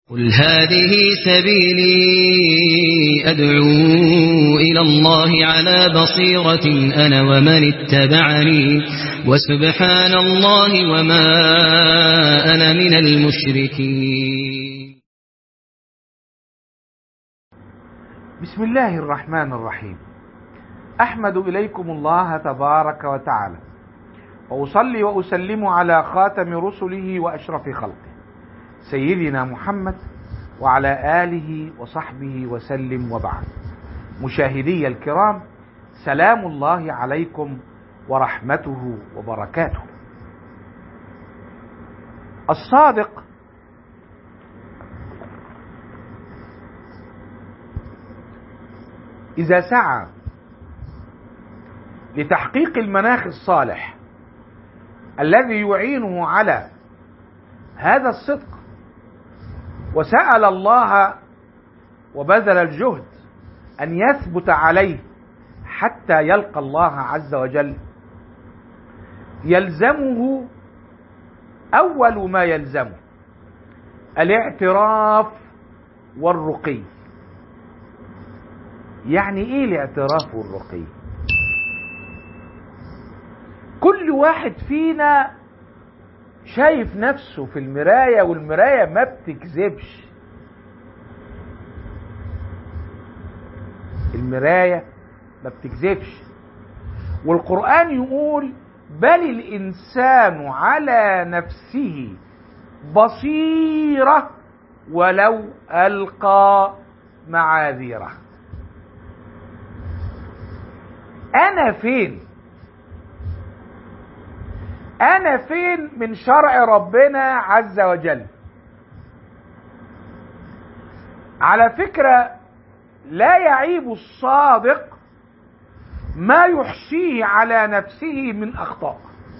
قل هذه سبيلي أدعو إلى الله على بصيرة أنا ومن اتبعني وسبحان الله وما أنا من المشركين. بسم الله الرحمن الرحيم. أحمد إليكم الله تبارك وتعالى، وأصلي وأسلم على خاتم رسله وأشرف خلقه سيدنا محمد وعلى آله وصحبه وسلم، وبعد. مشاهدي الكرام، سلام الله عليكم ورحمته وبركاته. الصادق إذا سعى لتحقيق المناخ الصالح الذي يعينه على هذا الصدق، وسأل الله وبذل الجهد أن يثبت عليه حتى يلقى الله عز وجل، يلزمه أول ما يلزمه الاعتراف والرقي. يعني إيه الاعتراف والرقي؟ كل واحد فينا شايف نفسه في المراية، والمراية ما بتكذبش. المراية ما بتكذبش، والقرآن يقول بل الإنسان على نفسه بصيرة ولو ألقى معاذيره. أنا فين؟ أنا فين من شرع ربنا عز وجل؟ على فكرة، لا يعيب الصادق ما يحصيه على نفسه من أخطاء.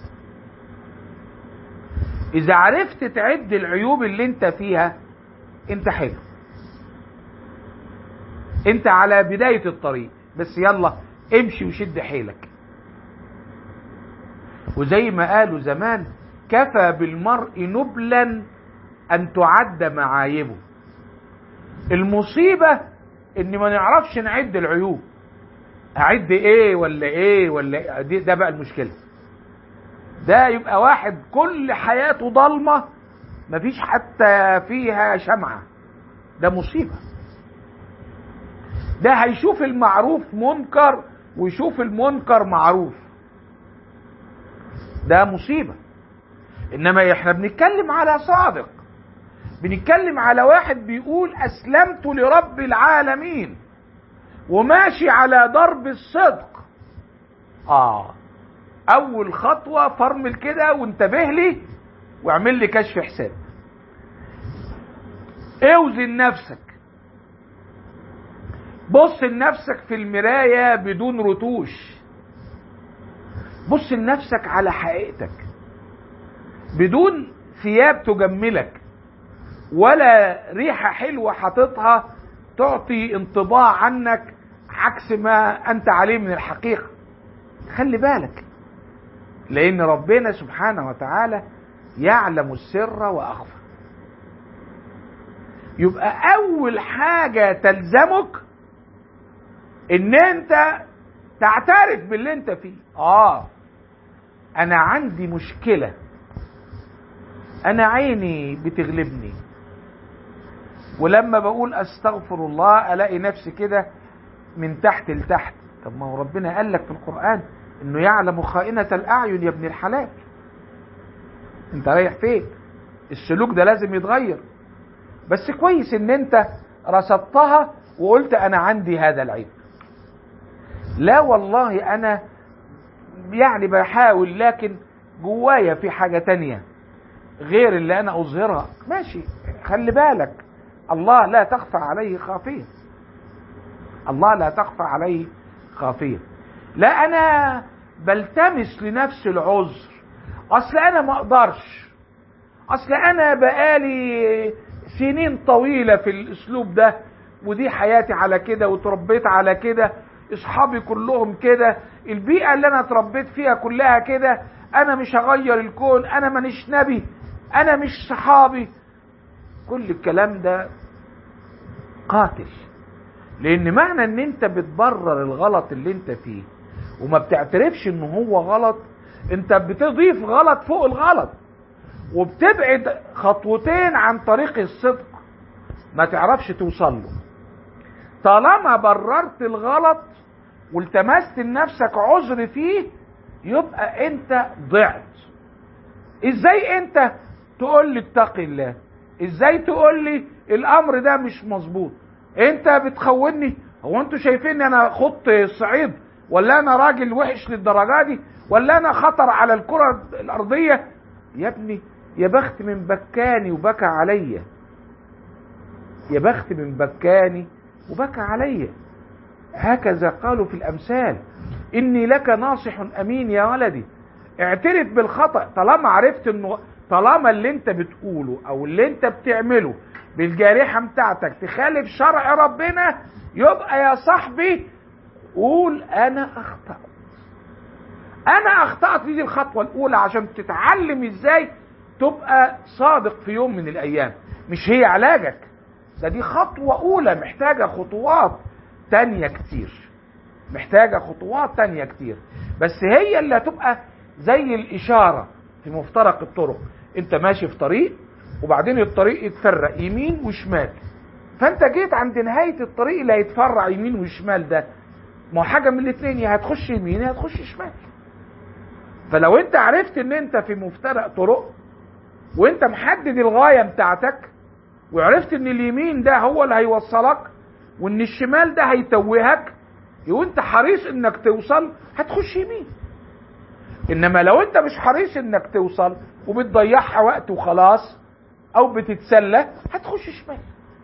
إذا عرفت تعد العيوب اللي انت فيها، انت حلو، انت على بداية الطريق، بس يلا امشي وشد حيلك. وزي ما قالوا زمان، كفى بالمرء نبلا أن تعد معايبه. المصيبة إن ما نعرفش نعد العيوب. أعد إيه ولا إيه ولا إيه؟ ده بقى المشكلة. ده يبقى واحد كل حياته ضلمة، مفيش حتى فيها شمعة. ده مصيبة. ده هيشوف المعروف منكر ويشوف المنكر معروف. ده مصيبة. إنما إحنا بنتكلم على صادق، بنتكلم على واحد بيقول أسلمت لرب العالمين وماشي على درب الصدق. أول خطوة فرمل كده وانتبه لي واعمل لي كشف حساب. اوزن نفسك، بص لنفسك في المراية بدون رتوش، بص لنفسك على حقيقتك بدون ثياب تجملك ولا ريحة حلوة حاططها تعطي انطباع عنك عكس ما أنت عليه من الحقيقة. خلي بالك، لأن ربنا سبحانه وتعالى يعلم السر وأخفى. يبقى أول حاجة تلزمك إن أنت تعترف باللي أنت فيه. أنا عندي مشكلة، أنا عيني بتغلبني، ولما بقول أستغفر الله ألاقي نفسي كده من تحت لتحت. طب ما هو ربنا قال لك في القرآن إنه يعلم خائنة الأعين يا ابن الحلال. أنت رايح فين؟ السلوك ده لازم يتغير. بس كويس إن أنت رصدتها وقلت أنا عندي هذا العيب. لا والله أنا يعني بحاول، لكن جوايا في حاجة تانية غير اللي أنا أظهرها. ماشي، خلي بالك، الله لا تخفى عليه خافية. الله لا تخفى عليه خافية. لا أنا بلتمس لنفس العذر، أصل أنا ما أقدرش، أصل أنا بقالي سنين طويلة في الأسلوب ده، ودي حياتي على كده وتربيت على كده، اصحابي كلهم كده، البيئة اللي انا اتربيت فيها كلها كده، انا مش هغير الكون، انا مانيش نبي، انا مش صحابي. كل الكلام ده قاتل. لان معنى ان انت بتبرر الغلط اللي انت فيه وما بتعترفش ان هو غلط، انت بتضيف غلط فوق الغلط، وبتبعد خطوتين عن طريق الصدق ما تعرفش توصل له. طالما بررت الغلط والتمست لنفسك عذر فيه، يبقى انت ضعت. ازاي انت تقول لي اتقي الله؟ ازاي تقول لي الامر ده مش مظبوط؟ انت بتخوني؟ هو انتوا شايفين انا خط الصعيد، ولا انا راجل وحش للدرجه دي، ولا انا خطر على الكره الارضيه؟ يا ابني يا بخت من بكاني وبكى عليا، يا بخت من بكاني وبكى عليا. هكذا قالوا في الامثال: اني لك ناصح امين يا ولدي. اعترف بالخطأ. طالما عرفت انه طالما اللي انت بتقوله او اللي انت بتعمله بالجارحة بتاعتك تخالف شرع ربنا، يبقى يا صاحبي قول انا اخطأت. انا اخطأت، دي الخطوة الاولى عشان تتعلم ازاي تبقى صادق في يوم من الايام. مش هي علاجك ده، دي خطوة اولى، محتاجة خطوات تانية كتير، محتاجة خطوات تانية كتير، بس هي اللي هتبقى زي الاشارة في مفترق الطرق. انت ماشي في طريق وبعدين الطريق يتفرق يمين وشمال، فانت جيت عند نهاية الطريق اللي هيتفرع يمين وشمال ده، ما هو حاجة من الاثنين، يا هتخش يمين يا هتخش شمال. فلو انت عرفت ان انت في مفترق طرق وانت محدد الغاية بتاعتك، وعرفت ان اليمين ده هو اللي هيوصلك وان الشمال ده هيتوهك، وانت حريص انك توصل، هتخش يمين. انما لو انت مش حريص انك توصل وبتضيعها وقت وخلاص او بتتسلى، هتخش شمال.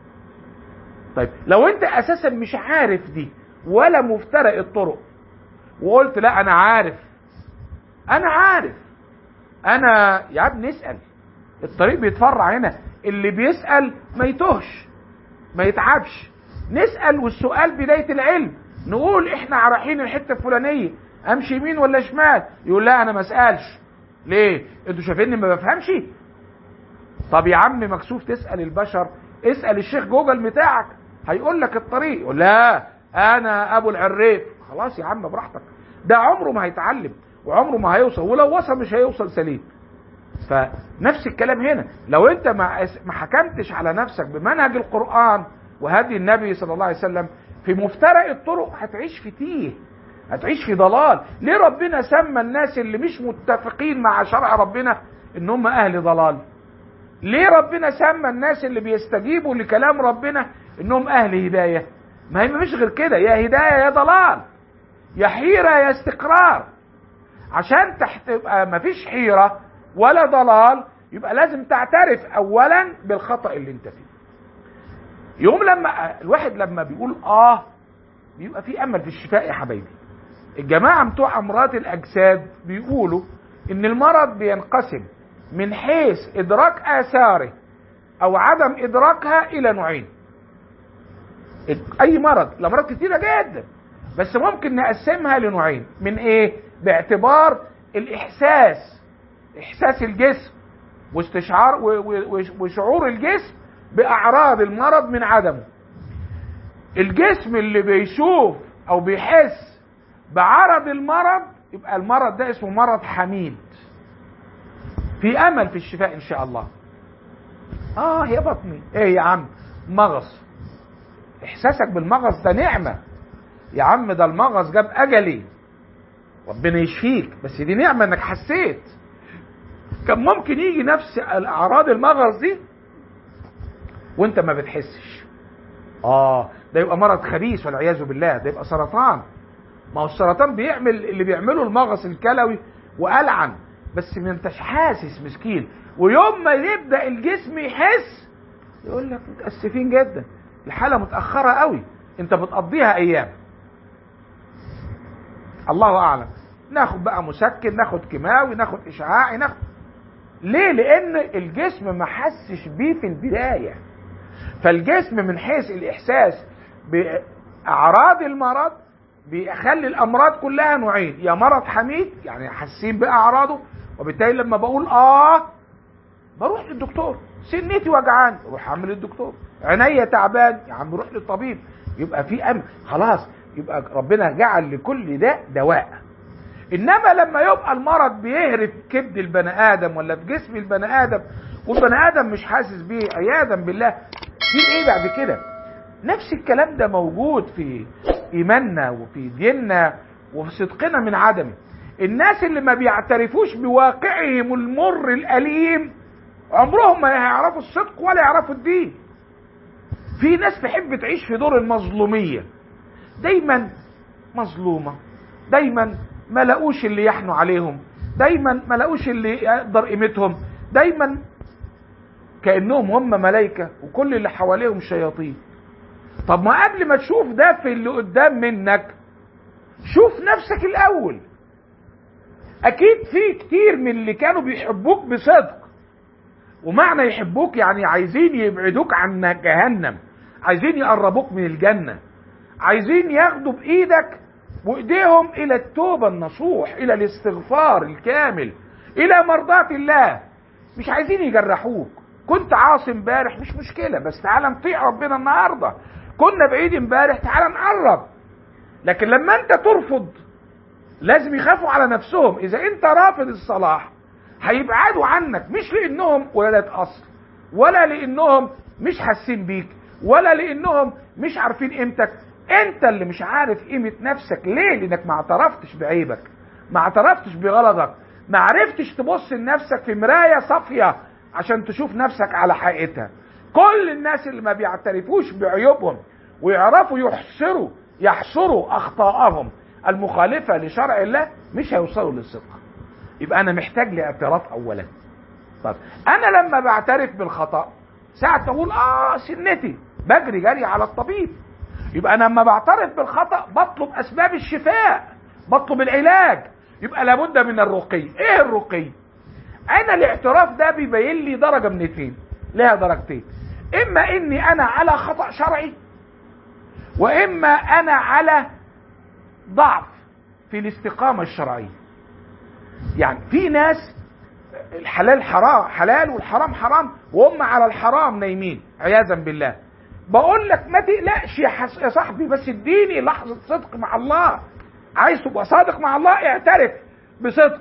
طيب لو انت اساسا مش عارف دي ولا مفترق الطرق، وقلت لا انا عارف انا يا ابني اسأل، الطريق بيتفرع هنا، اللي بيسأل ما يتوهش ما يتعبش. نسأل، والسؤال بداية العلم. نقول احنا رايحين الحتة الفلانية، امشي يمين ولا شمال؟ يقول لا انا ما اسالش. ليه؟ انتوا شايفيني ما بفهمش؟ طب يا عم مكسوف تسال البشر؟ اسال الشيخ جوجل بتاعك هيقول لك الطريق. يقول لا انا ابو العريف. خلاص يا عم براحتك، ده عمره ما هيتعلم وعمره ما هيوصل، ولو وصل مش هيوصل سليم. فنفس الكلام هنا، لو انت ما حكمتش على نفسك بمنهج القرآن وهدي النبي صلى الله عليه وسلم، في مفترق الطرق هتعيش في تيه، هتعيش في ضلال. ليه ربنا سمى الناس اللي مش متفقين مع شرع ربنا ان هم اهل ضلال؟ ليه ربنا سمى الناس اللي بيستجيبوا لكلام ربنا انهم اهل هداية؟ ما هي مفيش غير كده، يا هداية يا ضلال، يا حيرة يا استقرار. عشان تبقى مفيش حيرة ولا ضلال، يبقى لازم تعترف اولا بالخطأ اللي انت فيه. يوم لما الواحد لما بيقول بيبقى في امل في الشفاء يا حبايبي. الجماعة بتوع امراض الاجساد بيقولوا ان المرض بينقسم من حيث ادراك اثاره او عدم ادراكها الى نوعين. اي مرض، الامراض كتيرة جدا، بس ممكن نقسمها لنوعين. من ايه؟ باعتبار الاحساس، احساس الجسم واستشعار وشعور الجسم باعراض المرض من عدمه. الجسم اللي بيشوف او بيحس بعرض المرض، يبقى المرض ده اسمه مرض حميد، في امل في الشفاء ان شاء الله. يا بطني ايه يا عم؟ مغص. احساسك بالمغص ده نعمة يا عم، ده المغص جاب اجلي، ربنا يشفيك، بس دي نعمة انك حسيت. كان ممكن يجي نفس الاعراض المغص دي وانت ما بتحسش. ده يبقى مرض خبيث والعياذ بالله، ده يبقى سرطان. ما هو السرطان بيعمل اللي بيعمله المغص الكلوي وألعن، بس ما انتش حاسس مسكين. ويوم ما يبدأ الجسم يحس يقول لك متأسفين جدا، الحالة متأخرة قوي، انت بتقضيها ايام. الله اعلم، ناخد بقى مسكن، ناخد كيماوي، ناخد اشعاعي، ناخد. ليه؟ لان الجسم ما حسش بيه في البداية. فالجسم من حيث الاحساس باعراض المرض بيخلي الامراض كلها نوعين: يا مرض حميد يعني حاسين باعراضه، وبالتالي لما بقول بروح للدكتور. سنتي وجعان، روح اعمل للدكتور. عينيا تعبان، يا عم روح للطبيب. يبقى في امن، خلاص يبقى ربنا جعل لكل ده دواء. انما لما يبقى المرض بيهرف كبد البني ادم ولا في جسم البني ادم والبني ادم مش حاسس بيه عياذا بالله، في ايه بعد كده؟ نفس الكلام ده موجود في ايماننا وفي ديننا وفي صدقنا من عدمه. الناس اللي ما بيعترفوش بواقعهم المر الاليم عمرهم ما هيعرفوا الصدق ولا يعرفوا الدين. في ناس تحب تعيش في دور المظلومية، دايما مظلومة، دايما ما لقوش اللي يحنوا عليهم، دايما ما لقوش اللي يقدر قيمتهم، دايما كأنهم هم ملائكة وكل اللي حواليهم شياطين. طب ما قبل ما تشوف ده في اللي قدام منك، شوف نفسك الأول. أكيد في كتير من اللي كانوا بيحبوك بصدق، ومعنى يحبوك يعني عايزين يبعدوك عن جهنم، عايزين يقربوك من الجنة، عايزين ياخدوا بإيدك وإيديهم إلى التوبة النصوح، إلى الاستغفار الكامل، إلى مرضاة الله. مش عايزين يجرحوك. كنت عاصي امبارح مش مشكلة، بس تعالى نطيع ربنا النهاردة. كنا بعيد امبارح، تعالى نقرب. لكن لما انت ترفض، لازم يخافوا على نفسهم. اذا انت رافض الصلاح هيبعدوا عنك، مش لانهم ولادة اصل، ولا لانهم مش حاسين بيك، ولا لانهم مش عارفين قيمتك. انت اللي مش عارف قيمة نفسك. ليه؟ لانك ما اعترفتش بعيبك، ما اعترفتش بغلطك، ما عرفتش تبص لنفسك في مراية صافية عشان تشوف نفسك على حقيقتها. كل الناس اللي ما بيعترفوش بعيوبهم ويعرفوا يحصروا اخطائهم المخالفة لشرع الله مش هيوصلوا للصدق. يبقى انا محتاج لاعتراف اولا. طب انا لما بعترف بالخطأ، ساعة اقول سنتي، بجري جري على الطبيب. يبقى انا لما بعترف بالخطأ بطلب اسباب الشفاء، بطلب العلاج. يبقى لابد من الرقي. ايه الرقي؟ انا الاعتراف ده بيبين لي درجة من اتنين، لها درجتين. اما اني انا على خطأ شرعي، واما انا على ضعف في الاستقامة الشرعية. يعني في ناس الحلال حلال والحرام حرام، وهم على الحرام نايمين عياذا بالله. بقول لك ما تقلقش يا صاحبي، بس اديني لحظة صدق مع الله. عايز تبقى صادق مع الله، اعترف بصدق،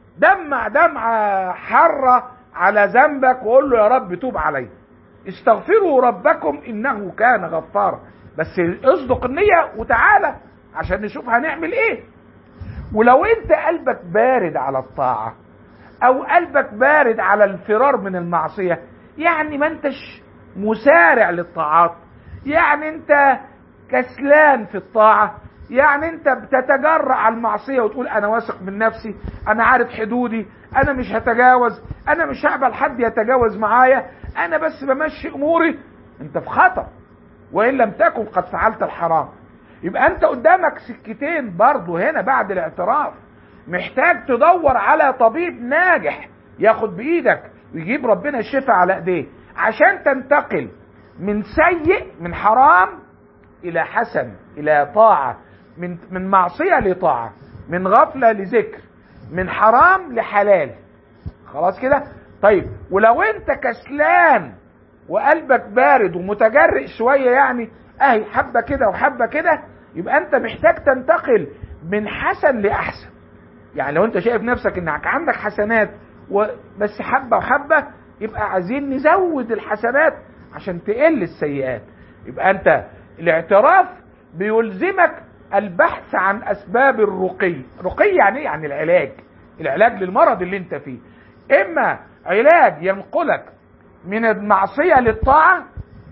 دمعة حرة على ذنبك وقول له يا رب توب علي، استغفروا ربكم انه كان غفارا. بس اصدق النية وتعالى عشان نشوف هنعمل ايه. ولو انت قلبك بارد على الطاعة او قلبك بارد على الفرار من المعصية، يعني ما انتش مسارع للطاعات، يعني انت كسلان في الطاعة، يعني انت بتتجرأ على المعصية وتقول انا واثق من نفسي، انا عارف حدودي، انا مش هتجاوز، انا مش هقبل حد يتجاوز معايا، انا بس بمشي اموري، انت في خطر وان لم تكن قد فعلت الحرام. يبقى انت قدامك سكتين برضو هنا بعد الاعتراف. محتاج تدور على طبيب ناجح ياخد بايدك ويجيب ربنا الشفاء على ايديه عشان تنتقل من سيء، من حرام الى حسن، الى طاعة، من معصية لطاعة، من غفلة لذكر، من حرام لحلال. خلاص كده؟ طيب ولو انت كسلان وقلبك بارد ومتجرئ شوية، يعني اهي حبة كده وحبة كده، يبقى انت محتاج تنتقل من حسن لأحسن. يعني لو انت شايف نفسك انك عندك حسنات بس حبة وحبة، يبقى عايزين نزود الحسنات عشان تقل السيئات. يبقى انت الاعتراف بيلزمك البحث عن اسباب الرقي. رقي يعني ايه؟ يعني العلاج للمرض اللي انت فيه. اما علاج ينقلك من المعصية للطاعة،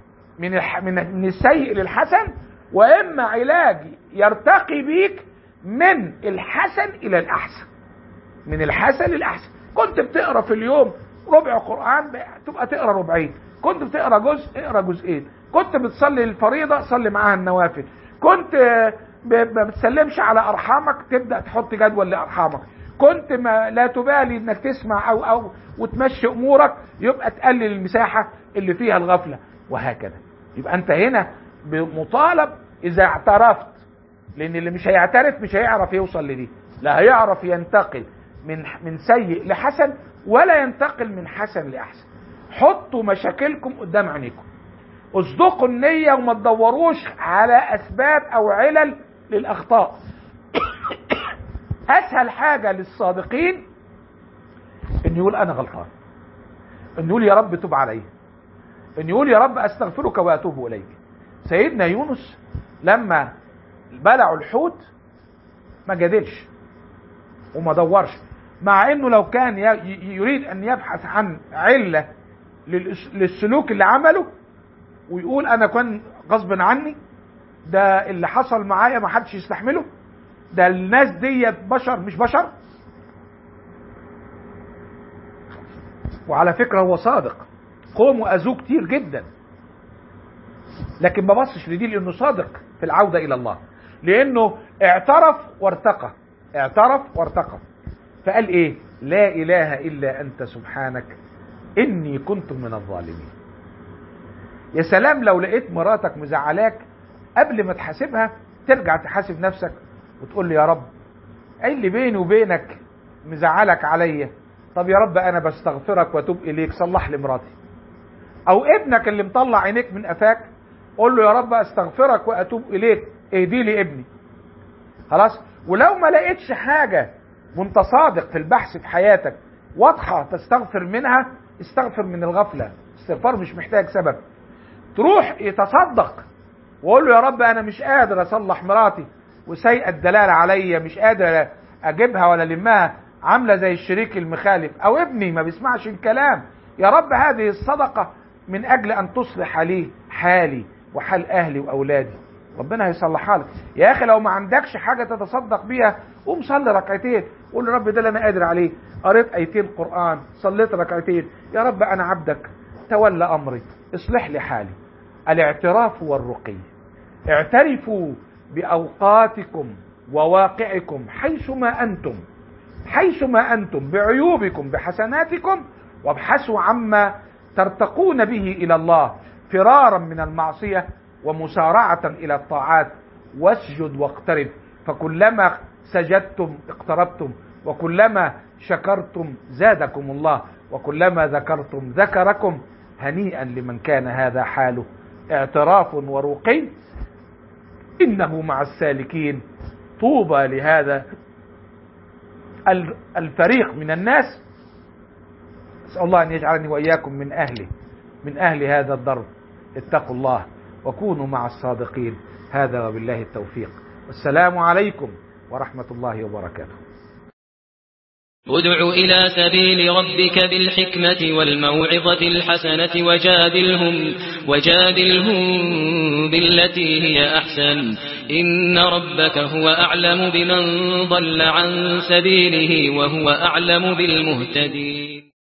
من السيء للحسن، واما علاج يرتقي بيك من الحسن الى الاحسن، من الحسن للاحسن. كنت بتقرا في اليوم ربع قرآن، تبقى تقرا ربعين. كنت بتقرا جزء، اقرا جزئين. كنت بتصلي الفريضة، صلي معاها النوافل. كنت ما بتسلمش على ارحامك، تبدأ تحط جدول لارحامك. كنت ما لا تبالي انك تسمع او وتمشي امورك، يبقى تقلل المساحة اللي فيها الغفلة، وهكذا. يبقى انت هنا مطالب اذا اعترفت، لان اللي مش هيعترف مش هيعرف يوصل لدي، لا هيعرف ينتقل من سيء لحسن، ولا ينتقل من حسن لأحسن. حطوا مشاكلكم قدام عينيكم، اصدقوا النية وما تدوروش على اسباب او علل للاخطاء. اسهل حاجة للصادقين ان يقول انا غلطان، ان يقول يا رب تب علي، ان يقول يا رب استغفرك واتوب اليك. سيدنا يونس لما بلعوا الحوت ما جادلش وما دورش، مع انه لو كان يريد ان يبحث عن علة للسلوك اللي عمله ويقول انا كان غصب عني، ده اللي حصل معايا ما حدش يستحمله، ده الناس دي بشر مش بشر. وعلى فكرة هو صادق، قوموا اذوه كتير جدا، لكن ما بصش لدي لانه صادق في العودة الى الله، لانه اعترف وارتقى، اعترف وارتقى، فقال ايه؟ لا اله الا انت سبحانك اني كنت من الظالمين. يا سلام لو لقيت مراتك مزعلاك، قبل ما تحاسبها ترجع تحاسب نفسك وتقول لي يا رب ايه اللي بيني وبينك مزعلك عليا؟ طب يا رب انا بستغفرك واتوب اليك، صلح لي مراتي. او ابنك اللي مطلع عينيك من قفاك، قول له يا رب استغفرك واتوب اليك، اهدي لي ابني. خلاص. ولو ما لقيتش حاجة وانت صادق في البحث في حياتك واضحة تستغفر منها، استغفر من الغفلة، استغفار مش محتاج سبب. تروح يتصدق وقول له يا رب انا مش قادر اصلح مراتي وسيئة الدلالة عليا، مش قادر اجيبها ولا لمها، عاملة زي الشريك المخالف، او ابني ما بيسمعش الكلام، يا رب هذه الصدقة من اجل ان تصلح لي حالي وحال اهلي واولادي، ربنا هيصلحها لك. يا اخي لو ما عندكش حاجة تتصدق بيها، قوم صلي ركعتين، قول له رب ده اللي انا قادر عليه، قريت ايتين قرآن، صليت ركعتين، يا رب انا عبدك تولى امري، اصلح لي حالي. الاعتراف والرقي. اعترفوا باوقاتكم وواقعكم حيثما انتم، حيثما انتم، بعيوبكم بحسناتكم، وابحثوا عما ترتقون به الى الله فرارا من المعصية ومسارعة الى الطاعات. واسجد واقترب، فكلما سجدتم اقتربتم، وكلما شكرتم زادكم الله، وكلما ذكرتم ذكركم. هنيئا لمن كان هذا حاله. اعتراف ورقي إنه مع السالكين. طوبى لهذا الفريق من الناس. أسأل الله أن يجعلني وإياكم من أهل هذا الضرب. اتقوا الله وكونوا مع الصادقين. هذا وبالله التوفيق، والسلام عليكم ورحمة الله وبركاته. ادع إلى سبيل ربك بالحكمة والموعظة الحسنة وجادلهم بالتي هي أحسن، إن ربك هو أعلم بمن ضل عن سبيله وهو أعلم بالمهتدين.